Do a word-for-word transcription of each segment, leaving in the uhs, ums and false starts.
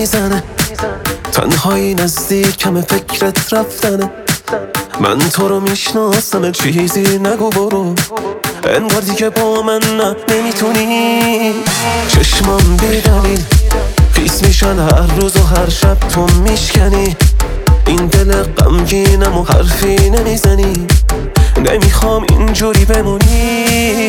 میزنه، تنهایی نزدیک کم فکرت رفتنه. من تو رو میشناسم، چیزی نگو برو، انگار دیگه با من نه نمیتونی. چشمام بی دلیل خیس میشن هر روز و هر شب تو میشکنی. این دل غمگینم و حرفی نمیزنی، نمیخوام اینجوری بمونی.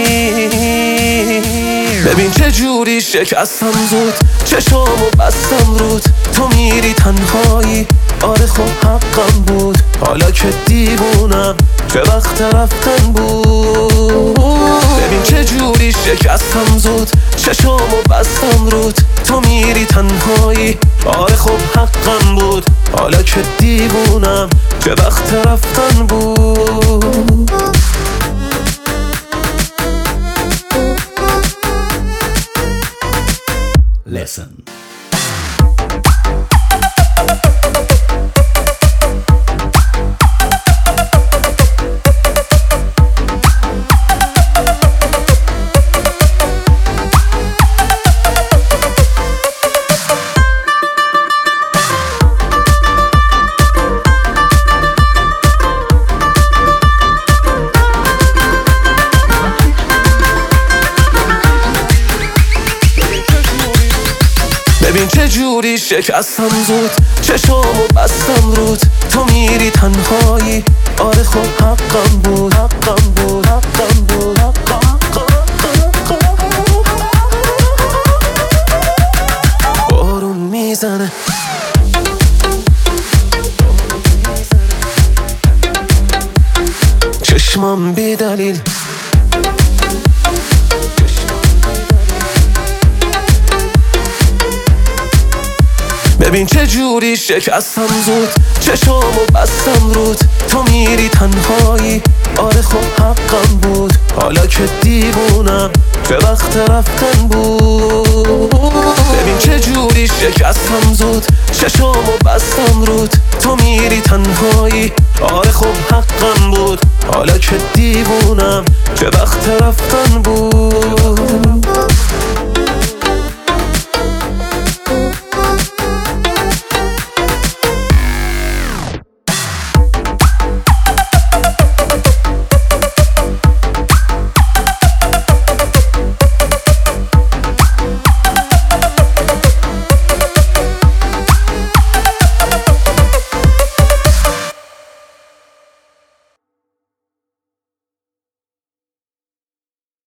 ببین چه جوری شکستم زود، چشامو بستم رود، تو میری تنهایی. آره خب حقم بود، حالا که دیوونم چه وقت رفتن بود. ببین چه جوری شکستم زود، چشامو بستم رود، تو میری تنهایی. آره خب حقم بود، حالا که دیوونم چه وقت رفتن بود. Listen. ببین چه جوری شکستم زود، چشامو بستم رود، تو میری تنهایی. آره خب حقم بود، حقم بود، حقم بود، حقم. بارون میزنه، چشمام بی دلیل ببین چه جوری شکستم زود، چشامو بستم رود، تو میری تنهایی. آره خب حقم بود، حالا که دیوونم چه وقت رفتن بود. ببین چه جوری شکستم زود، چشامو بستم رود، تو میری تنهایی. آره خب حقم بود، حالا که دیوونم چه وقت رفتن بود.